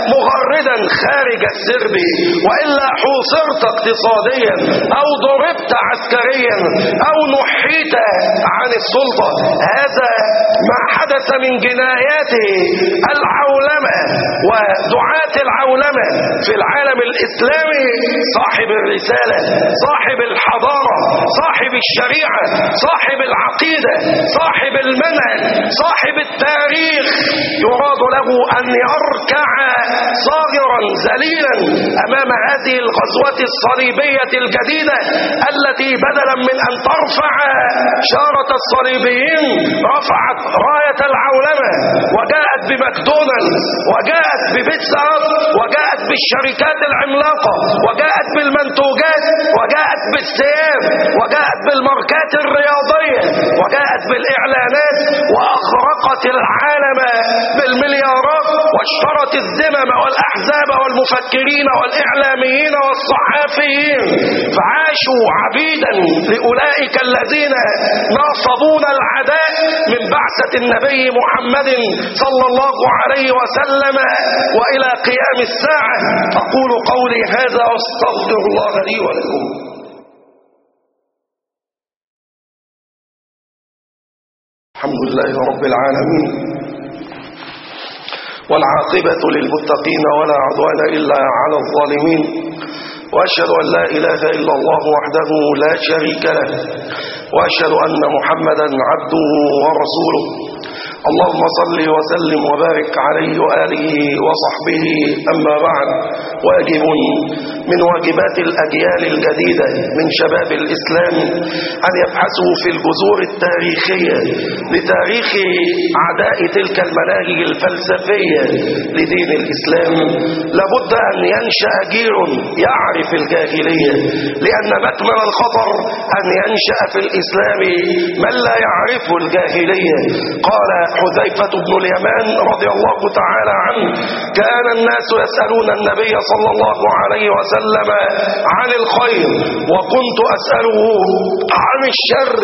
مغردا خارج السرب، وإلا حوصرت اقتصاديا أو ضربت عسكريا أو نحيت عن السلطة. هذا ما حدث من جنايات العولمة ودعاة العولمة في العالم الإسلامي. صاحب الرسالة، صاحب الحضارة، صاحب الشريعة، صاحب العقيدة، صاحب المنهج، صاحب التاريخ يراد له أن يركع صاغرا ذليلا أمام هذه الغزوة الصليبية الجديدة التي بدلا من أن ترفع شارة الصليبيين رفعت راية العولمة، وجاءت بماكدونالدز، وجاءت ببيتزا هات، وجاءت بالشركات العملاقة، وجاءت بالمنتوجات، وجاءت بالثياب، وجاءت بالماركات الرياضية، وجاءت بالإعلانات، وأغرقت العالم بالمليارات، واشترت الذمم والأحزاب والمفكرين والإعلاميين والصحافيين، فعاشوا عبيدا لأولئك الذين ناصبون العداء من بعثة النبي محمد صلى الله عليه وسلم وإلى قيام الساعة. أقول قولي هذا واستغفر الله لي ولكم. الحمد لله رب العالمين، والعاقبة للمتقين ولا عدوان إلا على الظالمين، وأشهد أن لا إله إلا الله وحده لا شريك له، وأشهد أن محمدا عبده ورسوله. اللهم صل وسلم وبارك عليه وآله وصحبه. أما بعد، واجب من واجبات الأجيال الجديدة من شباب الإسلام أن يبحثوا في الجذور التاريخية لتاريخ أعداء تلك المناهج الفلسفية لدين الإسلام. لابد أن ينشأ جيل يعرف الجاهلية، لأن مكمن الخطر أن ينشأ في الإسلام من لا يعرف الجاهلية. قال حذيفة بن اليمان رضي الله تعالى عنه: كان الناس يسألون النبي صلى الله عليه وسلم وسلم عن الخير، وكنت أسأله عن الشر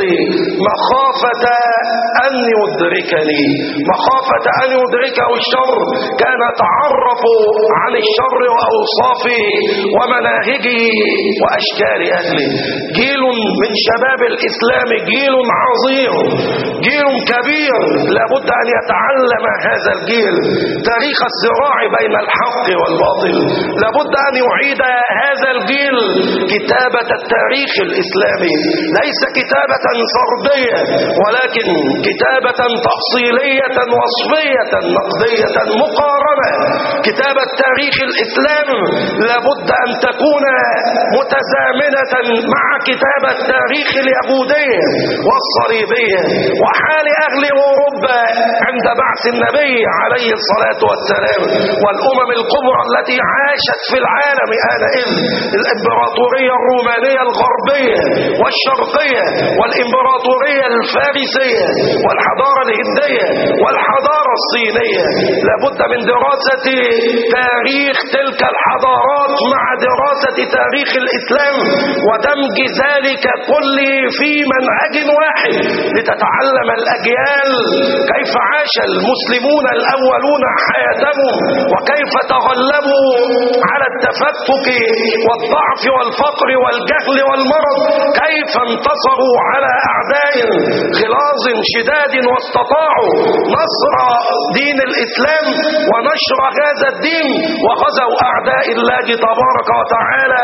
مخافة أن يدركني، مخافة أن يدركه الشر. كان يتعرف عن الشر وأوصافه ومناهجه وأشكال أهله. جيل من شباب الإسلام، جيل عظيم، جيل كبير، لابد أن يتعلم هذا الجيل تاريخ الصراع بين الحق والباطل. لابد أن يعيد هذا الجيل كتابة التاريخ الإسلامي، ليس كتابة فردية ولكن كتابة تفصيلية وصفية نقدية مقارنة. كتابة تاريخ الإسلام لابد أن تكون متزامنة مع كتابة تاريخ اليهودية والصليبية وحال أهل أوروبا عند بعث النبي عليه الصلاة والسلام، والأمم الكبرى التي عاشت في العالم آنئذ، الإمبراطورية الرومانية الغربية والشرقية والإمبراطورية الفارسية والحضارة الهندية والحضارة الصينية. لابد من دراسة تاريخ تلك الحضارات مع دراسة تاريخ الإسلام ودمج ذلك كله في منهج واحد، لتتعلم الأجيال كيف عاش المسلمون الأولون حياتهم، وكيف تغلبوا على التفكك والضعف والفقر والجهل والمرض، كيف انتصروا على أعداء غلاظ شداد واستطاعوا نصر دين الإسلام ونشر هذا الدين، وغزوا أعداء الله تبارك وتعالى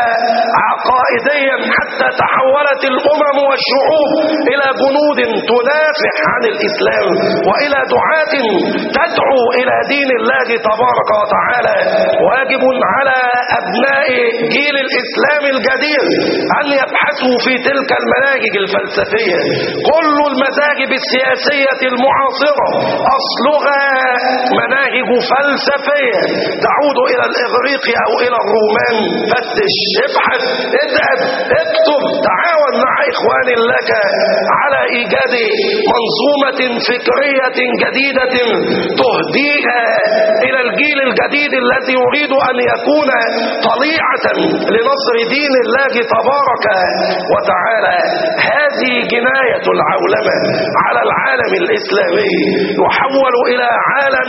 عقائديا حتى تحولت الأمم والشعوب إلى جنود تنافح عن الإسلام وإلى دعاة تدعو إلى دين الله تبارك وتعالى. واجب على أبناء جيل الإسلام الجديد أن يبحثوا في تلك المناهج الفلسفية. كل المذاهب السياسية المعاصرة أصلها مناهج فلسفية تعود إلى الإغريق أو إلى الرومان. فتش، ابحث، اذهب، اكتب، تعاون مع إخوان لك على إيجاد منظومة فكرية جديدة تهديها إلى الجيل الجديد الذي يريد أن يكون طليعة لنصر دين الله تبارك وتعالى. هذه جناية العولمة على العالم الإسلامي، يحول إلى عالم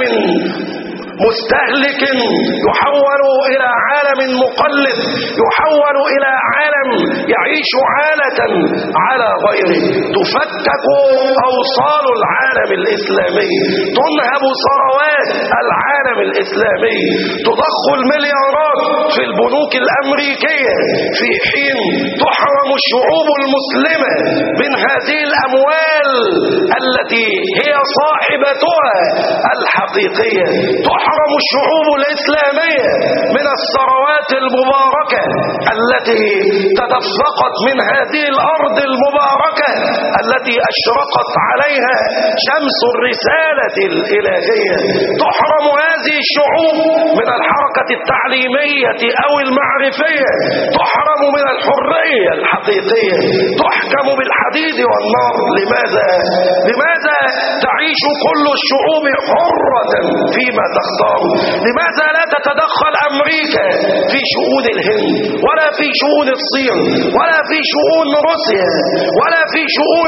مستهلك، يحول إلى عالم مقلد، يحول إلى عالم يعيش عالة على غيره. تفكك أوصال العالم الإسلامي، تنهب ثروات العالم الإسلامي، تضخ المليارات في البنوك الأمريكية، في حين تحرم الشعوب المسلمة من هذه الأموال التي هي صاحبتها الحقيقية. تحرم الشعوب الإسلامية من الثروات المباركة التي تدفقت من هذه الأرض المباركة التي أشرقت عليها شمس الرسالة الإلهية. تحرم هذه الشعوب من الحركة التعليمية أو المعرفية، تحرم من الحرية الحقيقية، تحكم بالحديد والنار. لماذا تعيش كل الشعوب حرة فيما تختار؟ لماذا لا تتدخل أمريكا في شؤون الهند ولا في شؤون الصين ولا في شؤون روسيا ولا في شؤون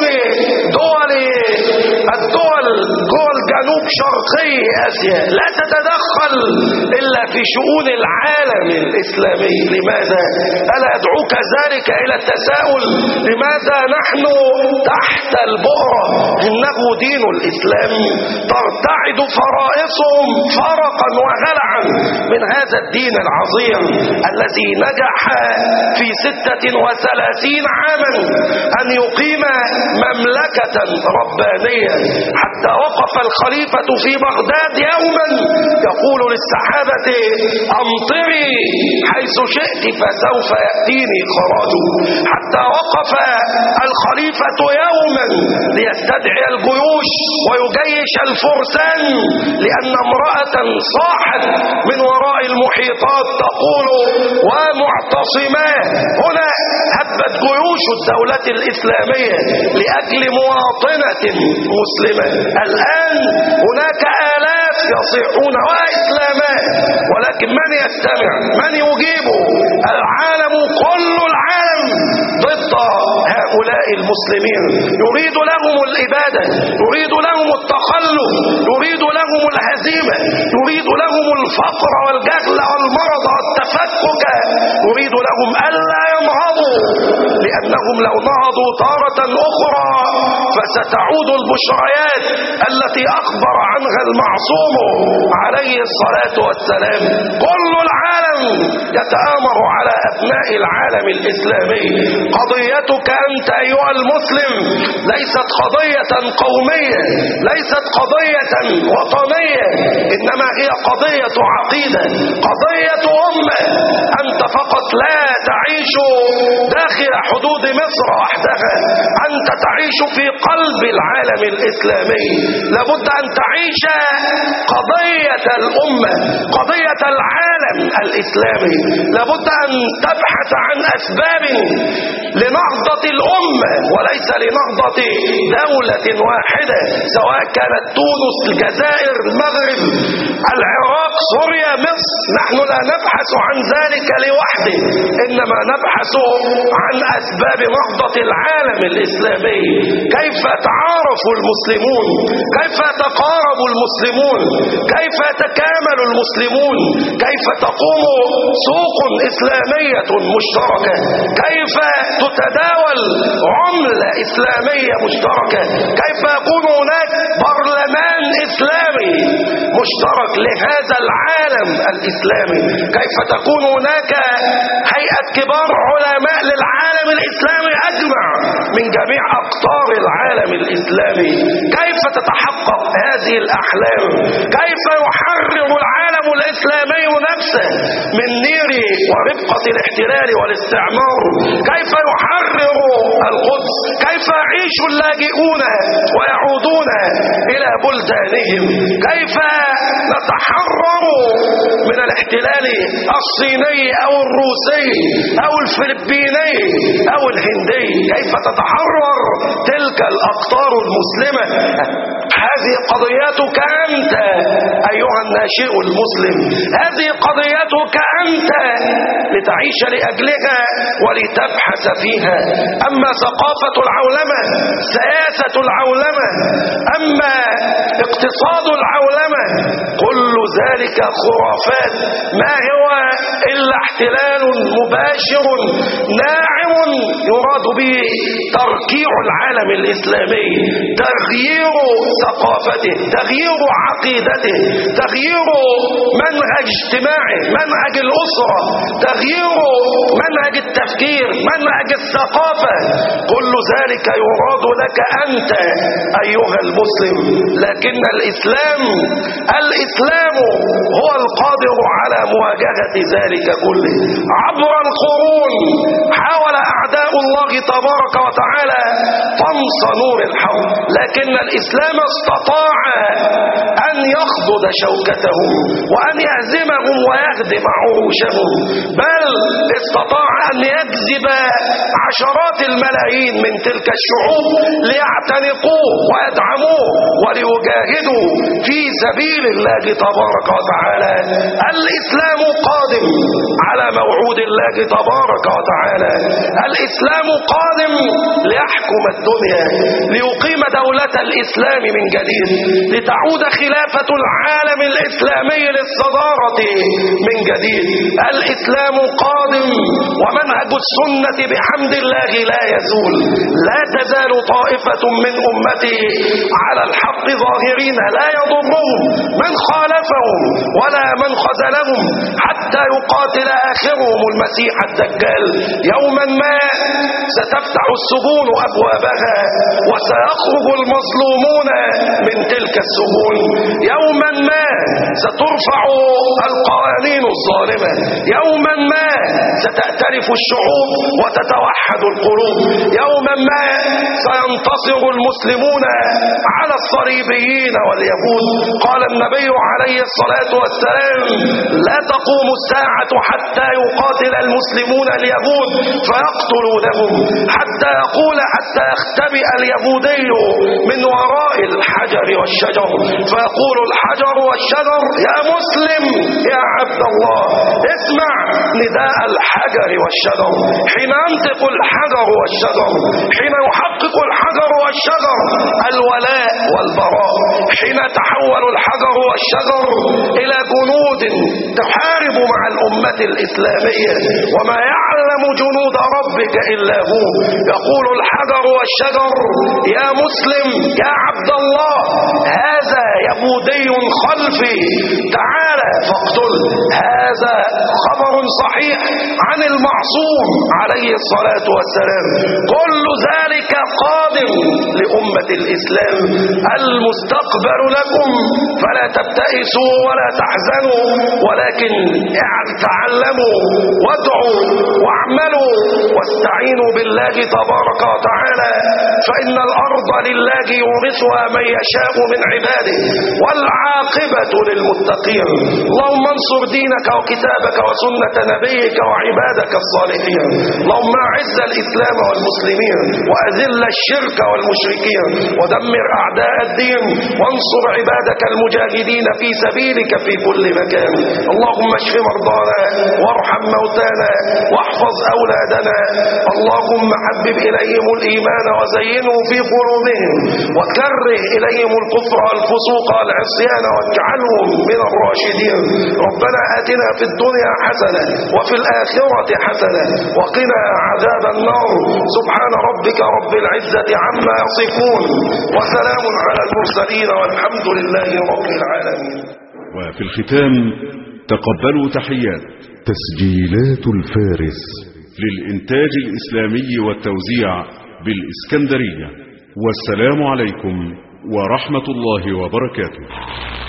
دول جنوب شرقي آسيا؟ لا تتدخل إلا في شؤون العالم الإسلامي. لماذا؟ ألا أدعوك ذلك إلى التساؤل. لماذا نحن تحت البؤرة؟ إنه دين الإسلام، ترتعد فرائصهم فرقا وهلعا من هذا الدين العظيم الذي نجح في 36 عاما أن يقيم مملكة ربانية، حتى وقف الخليفة في بغداد يوما يقول للسحابة: أمطري حيث شئت فسوف يأتيني خراج. حتى وقف الخليفة يوما ليستدعي الجيوش ويجيش الفرسان، لأن امرأة صاحت من وراء المحيطات تقول: ومعتصمات. هنا هبت جيوش الدولة الإسلامية لأجل مواطنة مسلمة. الآن هناك آلاف يصيحون وإسلامان، ولكن من يستمع؟ من يجيبه؟ العالم، كل العالم ضد هؤلاء المسلمين، يريد لهم الإبادة، يريد لهم التخلف، يريد لهم الهزيمة، يريد لهم الفقر والجهل والمرض والتفكك، يريد لهم ألا ينهضوا، لأنهم لو نهضوا تارة أخرى فستعود البشريات التي أخبر عنها المعصوم عليه الصلاة والسلام. كل العالم يتآمر على أبناء العالم الإسلامي. قضيتك أنت أيها المسلم ليست قضية قومية، ليست قضية وطنية، إنما هي قضية عقيدة، قضية أمة. أنت فقط لا تعيش داخل حدود مصر وحدها، أنت تعيش في قلب العالم الإسلامي. لابد أن تعيش قضية الأمة، قضية العالم الإسلامي. لابد أن تبحث عن أسباب لنهضة الأمة وليس لنهضة دولة واحدة، سواء كانت تونس، الجزائر، المغرب، العراق، سوريا، مصر. نحن لا نبحث عن ذلك لوحده، إنما نبحث عن أسباب نهضة العالم الإسلامي. كيف يتعارف المسلمون، كيف يتقارب المسلمون، كيف يتكامل المسلمون، كيف تقوم سوق إسلامية مشتركة، كيف تتداول عملة إسلامية مشتركة، كيف يكون هناك برلمان إسلامي مشترك لهذا العالم الإسلامي، كيف تكون هناك هيئة كبار علماء للعالم الإسلامي أجمع من جميع أقطار العالم الإسلامي. كيف تتحقق هذه الأحلام؟ كيف يحرر العالم الإسلامي نفسه من نير وربقة الاحتلال والاستعمار؟ كيف يحرر القدس؟ كيف يعيش اللاجئون ويعودون إلى بلدانهم؟ كيف نتحرر من الاحتلال الصيني أو الروسي أو الفلبيني أو الهندي؟ كيف تتحرر تلك الأقطار المسلمة؟ هذه قضيتك أنت أيها الناشئ المسلم، هذه قضيتك أنت لتعيش لأجلها ولتبحث فيها. أما ثقافة العولمة، سياسة العولمة، أما اقتصاد العولمة، كل ذلك خرافات، ما هو إلا احتلال مباشر ناعم يراد به تركيع العالم الإسلامي، تغيير ثقافته، تغيير عقيدته، تغيير منهج اجتماعي، منهج الأسرة، تغيير منهج التفكير، منهج الثقافة. كل ذلك يراد لك أنت أيها المسلم. لكن الإسلام هو القادر على مواجهة ذلك كله. عبر القرون حاول أعداء الله تبارك وتعالى طمس نور الحق، لكن الإسلام استطاع أن يخضد شوكتهم وأن يهزمهم ويهدم عروشهم، بل استطاع أن يجذب عشرات الملايين من تلك الشعوب ليعتنقوه ويدعموه وليجاهدوا في سبيل الله تبارك وتعالى. الإسلام قادم على موعود الله تبارك وتعالى. الإسلام قادم ليحكم الدنيا، ليقيم دولة الإسلام من جديد، لتعود خلافة العالم الإسلامي للصدارة من جديد. الإسلام قادم، ومنهج السنة بحمد الله لا يزول. لا تزال طائفة من أمتي على الحق ظاهرين، لا يضرهم من خالفهم ولا من خذلهم، حتى يقاتل آخرهم المسيح الدجال. يوما ما ستفتح السجون أبوابها وسيخرج المظلومون من تلك السجون. يوما ما سترفع القوانين الظالمة. يوما ما ستأتلف الشعوب وتتوحد القلوب. يوما ما سينتصر المسلمون على الصليبيين واليهود. قال النبي عليه الصلاة والسلام: لا تقوم الساعة حتى يقاتل المسلمون اليهود فيقتلونهم حتى يختبئ اليهودي من وراء الحجر والشجر، فيقول الحجر والشجر: يا مسلم يا عبد الله، اسمع نداء الحجر والشجر. حين ينطق الحجر والشجر، حين يحقق الحجر والشجر الولاء والبراء، حين تحول الحجر والشجر إلى جنود تحارب مع الأمة الإسلامية، وما يعلم جنود ربك إلا هو، يقول الحجر والشجر: يا مسلم يا عبد الله، هذا يهودي خلفي، تعال فاقتل. هذا خبر صحيح عن المعصوم عليه الصلاة والسلام. كل ذلك قادم لأمة الإسلام. المستقبل لكم، فلا تبتئسوا ولا تحزنوا، ولكن تعلموا وادعوا واعملوا واستعينوا بالله تبارك وتعالى، فإن الأرض لله يورثها من يشاء من عباده، والعاقبة للمتقين. اللهم انصر دينك وكتابك وسنة نبيك وعبادك الصالحين. اللهم أعز الإسلام والمسلمين، وأذل الشرك والمشركين، ودمر أعداء الدين، وانصر عبادك المجاهدين في سبيلك في كل مكان. اللهم اشف مرضانا وارحم موتانا واحفظ أولادنا. اللهم حبب إليهم الإيمان وزينه في قلوبهم، وكره إليهم الكفر والفسوق والعصيان، واجعلهم من الراشدين. ربنا آتنا في الدنيا حسنة وفي الآخرة حسنة وقنا عذاب النار. سبحان ربك رب العزة عما يصفون، وسلام على المرسلين، والحمد لله رب العالمين. وفي الختام تقبلوا تحيات تسجيلات الفارس للإنتاج الإسلامي والتوزيع بالإسكندرية. والسلام عليكم ورحمة الله وبركاته.